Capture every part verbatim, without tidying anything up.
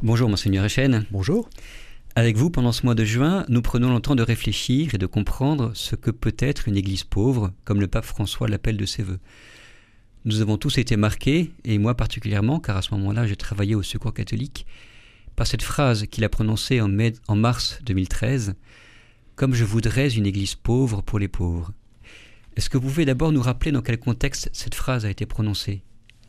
Bonjour Monseigneur Echenne. Bonjour. Avec vous, pendant ce mois de juin, nous prenons le temps de réfléchir et de comprendre ce que peut être une église pauvre, comme le pape François l'appelle de ses voeux. Nous avons tous été marqués, et moi particulièrement, car à ce moment-là j'ai travaillé au Secours catholique, par cette phrase qu'il a prononcée en, mai, en mars deux mille treize, « Comme je voudrais une église pauvre pour les pauvres ». Est-ce que vous pouvez d'abord nous rappeler dans quel contexte cette phrase a été prononcée ?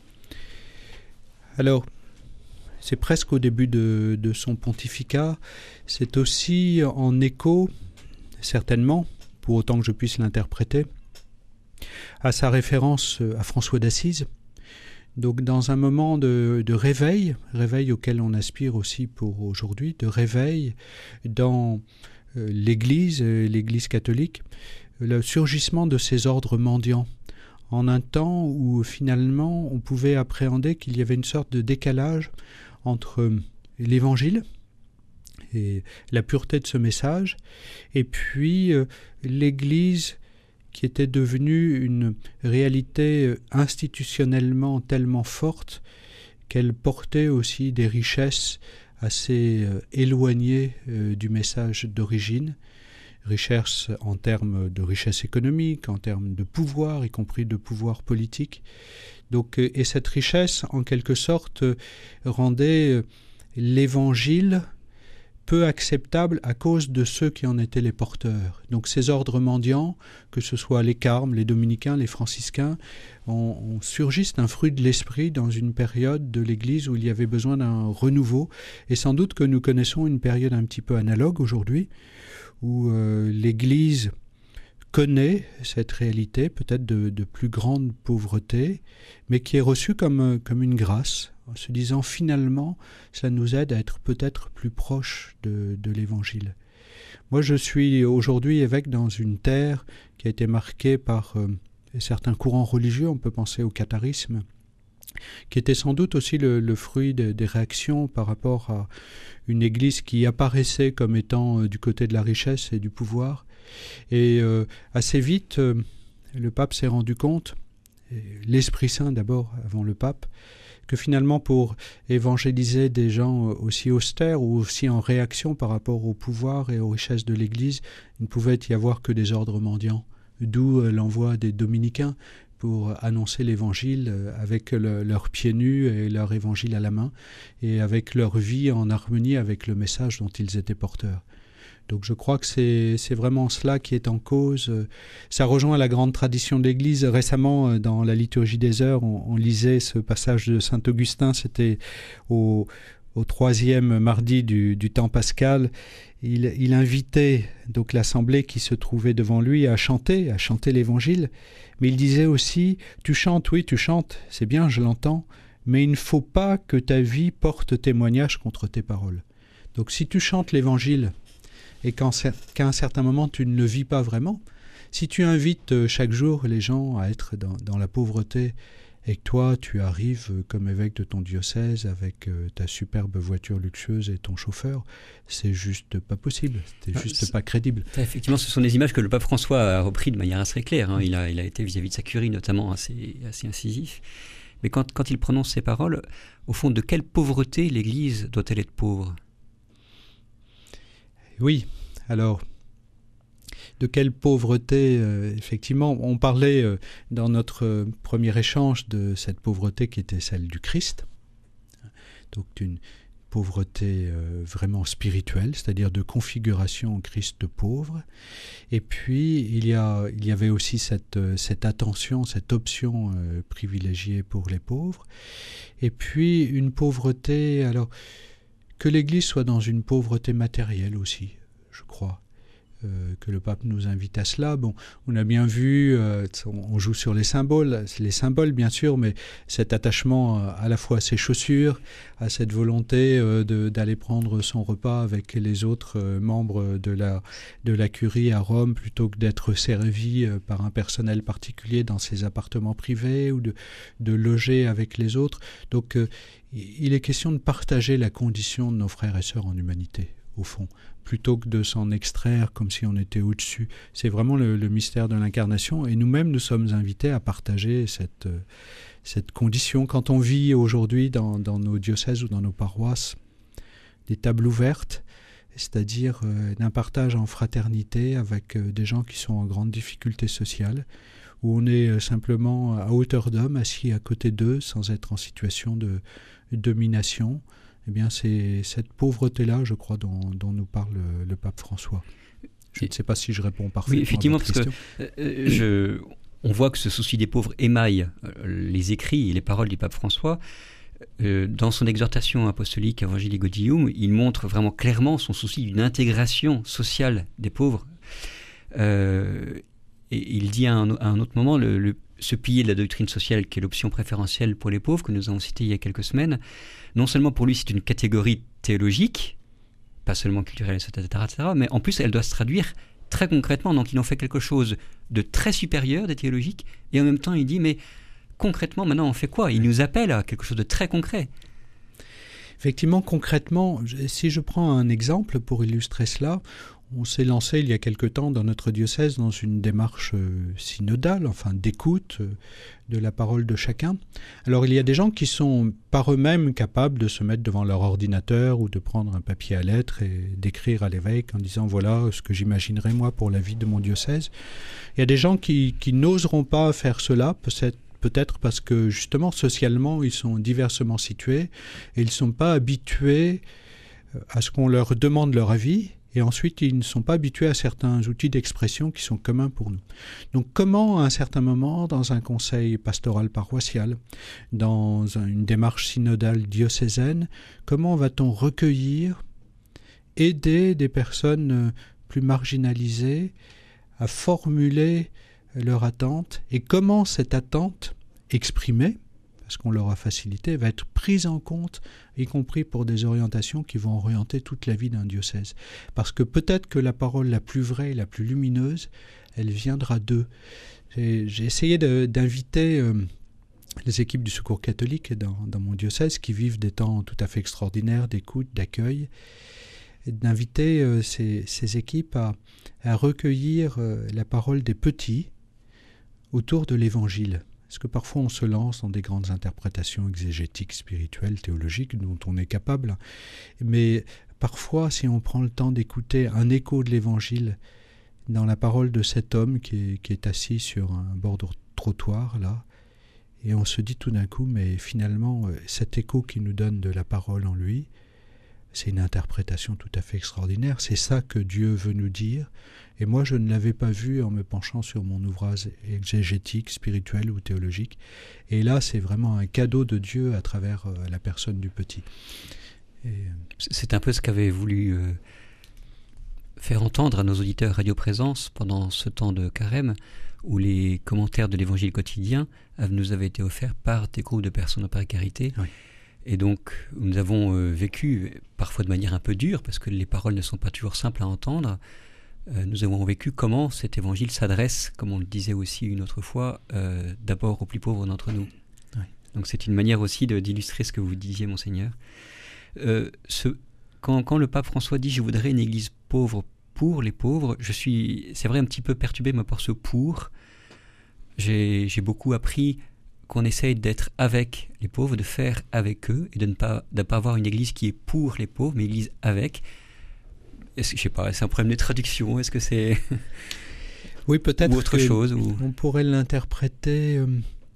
Alors, c'est presque au début de, de son pontificat. C'est aussi en écho, certainement, pour autant que je puisse l'interpréter, à sa référence à François d'Assise. Donc dans un moment de, de réveil, réveil auquel on aspire aussi pour aujourd'hui, de réveil dans euh, l'Église, euh, l'Église catholique, le surgissement de ces ordres mendiants, en un temps où finalement on pouvait appréhender qu'il y avait une sorte de décalage entre l'Évangile et la pureté de ce message, et puis euh, l'Église qui était devenue une réalité institutionnellement tellement forte qu'elle portait aussi des richesses assez euh, éloignées euh, du message d'origine, richesses en termes de richesse économique, en termes de pouvoir, y compris de pouvoir politique. Donc, et cette richesse, en quelque sorte, rendait l'Évangile peu acceptable à cause de ceux qui en étaient les porteurs. Donc ces ordres mendiants, que ce soit les carmes, les dominicains, les franciscains, ont, ont surgissent un fruit de l'esprit dans une période de l'Église où il y avait besoin d'un renouveau. Et sans doute que nous connaissons une période un petit peu analogue aujourd'hui, où euh, l'Église connaît cette réalité, peut-être de, de plus grande pauvreté, mais qui est reçue comme, comme une grâce, en se disant finalement, ça nous aide à être peut-être plus proche de, de l'Évangile. Moi, je suis aujourd'hui évêque dans une terre qui a été marquée par euh, certains courants religieux, on peut penser au catharisme, qui était sans doute aussi le, le fruit de, des réactions par rapport à une Église qui apparaissait comme étant euh, du côté de la richesse et du pouvoir. Et euh, assez vite, euh, le pape s'est rendu compte, et l'Esprit Saint d'abord avant le pape, que finalement pour évangéliser des gens aussi austères ou aussi en réaction par rapport au pouvoir et aux richesses de l'Église, il ne pouvait y avoir que des ordres mendiants, d'où euh, l'envoi des dominicains pour annoncer l'Évangile avec le, leurs pieds nus et leur Évangile à la main, et avec leur vie en harmonie avec le message dont ils étaient porteurs. Donc je crois que c'est, c'est vraiment cela qui est en cause. Ça rejoint la grande tradition de l'Église. Récemment, dans la liturgie des heures, on, on lisait ce passage de saint Augustin, c'était au, au troisième mardi du, du temps pascal. Il, il invitait donc l'assemblée qui se trouvait devant lui à chanter, à chanter l'Évangile. Mais il disait aussi, tu chantes, oui, tu chantes, c'est bien, je l'entends, mais il ne faut pas que ta vie porte témoignage contre tes paroles. Donc si tu chantes l'Évangile, et qu'en, qu'à un certain moment tu ne le vis pas vraiment, si tu invites chaque jour les gens à être dans, dans la pauvreté et que toi tu arrives comme évêque de ton diocèse avec ta superbe voiture luxueuse et ton chauffeur, c'est juste pas possible, c'est juste c'est, pas crédible. Effectivement, ce sont des images que le pape François a repris de manière assez claire, hein. il, a, il a été vis-à-vis de sa curie notamment assez, assez incisif. Mais quand, quand il prononce ces paroles, au fond, de quelle pauvreté l'Église doit-elle être pauvre ? Oui, alors, de quelle pauvreté, euh, effectivement, on parlait euh, dans notre euh, premier échange de cette pauvreté qui était celle du Christ, donc d'une pauvreté euh, vraiment spirituelle, c'est-à-dire de configuration en Christ pauvre, et puis il y, a, il y avait aussi cette, euh, cette attention, cette option euh, privilégiée pour les pauvres, et puis une pauvreté, alors, que l'Église soit dans une pauvreté matérielle aussi, je crois, euh, que le pape nous invite à cela. Bon, on a bien vu, euh, on joue sur les symboles, c'est les symboles bien sûr, mais cet attachement à la fois à ses chaussures, à cette volonté euh, de, d'aller prendre son repas avec les autres euh, membres de la, de la curie à Rome, plutôt que d'être servi euh, par un personnel particulier dans ses appartements privés, ou de, de loger avec les autres. Donc, euh, il est question de partager la condition de nos frères et sœurs en humanité, au fond, plutôt que de s'en extraire comme si on était au-dessus. C'est vraiment le, le mystère de l'incarnation, et nous-mêmes, nous sommes invités à partager cette, cette condition. Quand on vit aujourd'hui dans, dans nos diocèses ou dans nos paroisses des tables ouvertes, c'est-à-dire euh, d'un partage en fraternité avec euh, des gens qui sont en grande difficulté sociale, où on est euh, simplement à hauteur d'homme, assis à côté d'eux, sans être en situation de, de domination. Eh bien, c'est cette pauvreté-là, je crois, dont, dont nous parle le, le pape François. Je Et, ne sais pas si je réponds parfaitement oui, effectivement, à votre parce question. que euh, je, on voit que ce souci des pauvres émaille euh, les écrits et les paroles du pape François. Euh, dans son exhortation apostolique Evangelii Gaudium, il montre vraiment clairement son souci d'une intégration sociale des pauvres. Euh, et il dit à un, à un autre moment, le, le, ce pilier de la doctrine sociale qui est l'option préférentielle pour les pauvres, que nous avons cité il y a quelques semaines, non seulement pour lui c'est une catégorie théologique, pas seulement culturelle, et cetera, et cetera, mais en plus elle doit se traduire très concrètement. Donc il en fait quelque chose de très supérieur, de théologique, et en même temps il dit, mais concrètement, maintenant, on fait quoi? Il nous appelle à quelque chose de très concret. Effectivement, concrètement, si je prends un exemple pour illustrer cela, on s'est lancé il y a quelque temps dans notre diocèse dans une démarche synodale, enfin d'écoute de la parole de chacun. Alors il y a des gens qui sont par eux-mêmes capables de se mettre devant leur ordinateur ou de prendre un papier à lettres et d'écrire à l'évêque en disant voilà ce que j'imaginerais moi pour la vie de mon diocèse. Il y a des gens qui, qui n'oseront pas faire cela, peut-être Peut-être parce que justement socialement ils sont diversement situés et ils ne sont pas habitués à ce qu'on leur demande leur avis, et ensuite ils ne sont pas habitués à certains outils d'expression qui sont communs pour nous. Donc comment à un certain moment dans un conseil pastoral paroissial, dans une démarche synodale diocésaine, comment va-t-on recueillir, aider des personnes plus marginalisées à formuler leur attente, et comment cette attente exprimée, parce qu'on leur a facilité, va être prise en compte, y compris pour des orientations qui vont orienter toute la vie d'un diocèse. Parce que peut-être que la parole la plus vraie, la plus lumineuse, elle viendra d'eux. J'ai, j'ai essayé de, d'inviter euh, les équipes du Secours catholique dans, dans mon diocèse, qui vivent des temps tout à fait extraordinaires d'écoute, d'accueil, et d'inviter euh, ces, ces équipes à, à recueillir euh, la parole des petits autour de l'Évangile. Parce que parfois on se lance dans des grandes interprétations exégétiques, spirituelles, théologiques, dont on est capable. Mais parfois, si on prend le temps d'écouter un écho de l'Évangile dans la parole de cet homme qui est, qui est assis sur un bord de trottoir, là, et on se dit tout d'un coup, mais finalement, cet écho qui nous donne de la parole en lui, c'est une interprétation tout à fait extraordinaire. C'est ça que Dieu veut nous dire. Et moi, je ne l'avais pas vu en me penchant sur mon ouvrage exégétique, spirituel ou théologique. Et là, c'est vraiment un cadeau de Dieu à travers euh, la personne du petit. Et... C'est un peu ce qu'avait voulu euh, faire entendre à nos auditeurs Radio Présence pendant ce temps de carême, où les commentaires de l'Évangile quotidien nous avaient été offerts par des groupes de personnes en précarité. Oui. Et donc, nous avons euh, vécu, parfois de manière un peu dure, parce que les paroles ne sont pas toujours simples à entendre, euh, nous avons vécu comment cet évangile s'adresse, comme on le disait aussi une autre fois, euh, d'abord aux plus pauvres d'entre nous. Oui. Donc c'est une manière aussi de, d'illustrer ce que vous disiez, Monseigneur. Euh, ce, quand, quand le pape François dit « je voudrais une église pauvre pour les pauvres », je suis, c'est vrai, un petit peu perturbé moi, par ce « pour ». J'ai, j'ai beaucoup appris qu'on essaye d'être avec les pauvres, de faire avec eux, et de ne pas, de pas avoir une église qui est pour les pauvres, mais une église avec. Est-ce, je sais pas, c'est un problème de traduction, est-ce que c'est... Oui, peut-être ou autre chose ou... on pourrait l'interpréter euh,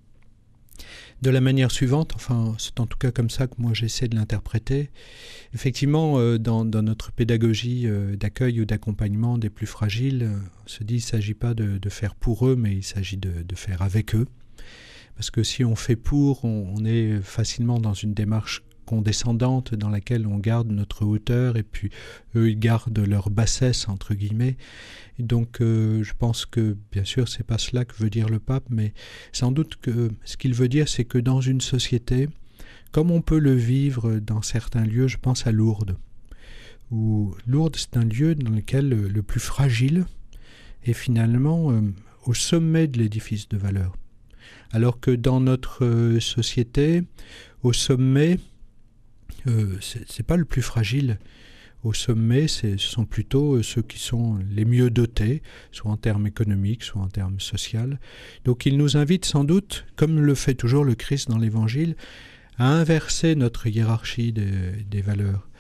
de la manière suivante, enfin, c'est en tout cas comme ça que moi j'essaie de l'interpréter. Effectivement, euh, dans, dans notre pédagogie euh, d'accueil ou d'accompagnement des plus fragiles, euh, on se dit qu'il ne s'agit pas de, de faire pour eux, mais il s'agit de, de faire avec eux. Parce que si on fait pour, on, on est facilement dans une démarche condescendante dans laquelle on garde notre hauteur et puis eux ils gardent leur bassesse entre guillemets. Et donc euh, je pense que bien sûr c'est pas cela que veut dire le pape, mais sans doute que ce qu'il veut dire c'est que dans une société, comme on peut le vivre dans certains lieux, je pense à Lourdes, où Lourdes c'est un lieu dans lequel le, le plus fragile est finalement euh, au sommet de l'édifice de valeur. Alors que dans notre euh, société, au sommet, euh, c'est, c'est pas le plus fragile. Au sommet, c'est, ce sont plutôt ceux qui sont les mieux dotés, soit en termes économiques, soit en termes sociaux. Donc il nous invite sans doute, comme le fait toujours le Christ dans l'Évangile, à inverser notre hiérarchie des, des valeurs.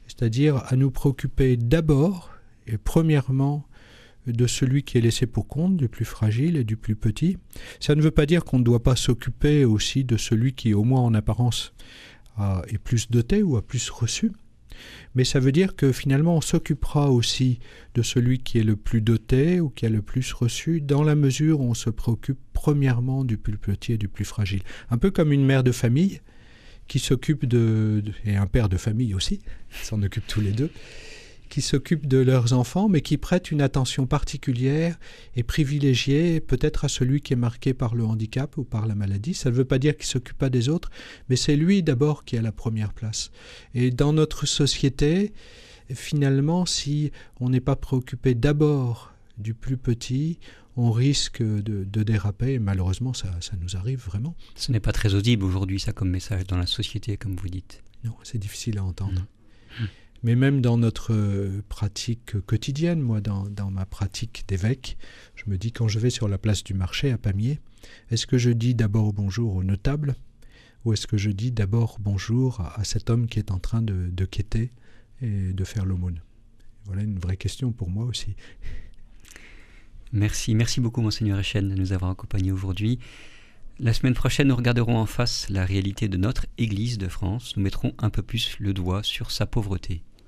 c'est-à-dire à nous préoccuper d'abord et premièrement de celui qui est laissé pour compte, du plus fragile et du plus petit. Ça ne veut pas dire qu'on ne doit pas s'occuper aussi de celui qui, au moins en apparence, a, est plus doté ou a plus reçu. Mais ça veut dire que finalement on s'occupera aussi de celui qui est le plus doté ou qui a le plus reçu dans la mesure où on se préoccupe premièrement du plus petit et du plus fragile. Un peu comme une mère de famille qui s'occupe de, de et un père de famille aussi, ils s'en occupent tous les deux, qui s'occupent de leurs enfants mais qui prêtent une attention particulière et privilégiée peut-être à celui qui est marqué par le handicap ou par la maladie. Ça ne veut pas dire qu'il ne s'occupe pas des autres, mais c'est lui d'abord qui a la première place. Et dans notre société, finalement, si on n'est pas préoccupé d'abord du plus petit, on risque de, de déraper et malheureusement ça, ça nous arrive vraiment. Ce n'est pas très audible aujourd'hui ça comme message dans la société comme vous dites. Non, c'est difficile à entendre. Mmh. Mais même dans notre pratique quotidienne, moi, dans, dans ma pratique d'évêque, je me dis, quand je vais sur la place du marché à Pamiers, est-ce que je dis d'abord bonjour au notable ou est-ce que je dis d'abord bonjour à, à cet homme qui est en train de, de quêter et de faire l'aumône? Voilà une vraie question pour moi aussi. Merci, merci beaucoup Monseigneur Echenne de nous avoir accompagnés aujourd'hui. La semaine prochaine, nous regarderons en face la réalité de notre Église de France. Nous mettrons un peu plus le doigt sur sa pauvreté.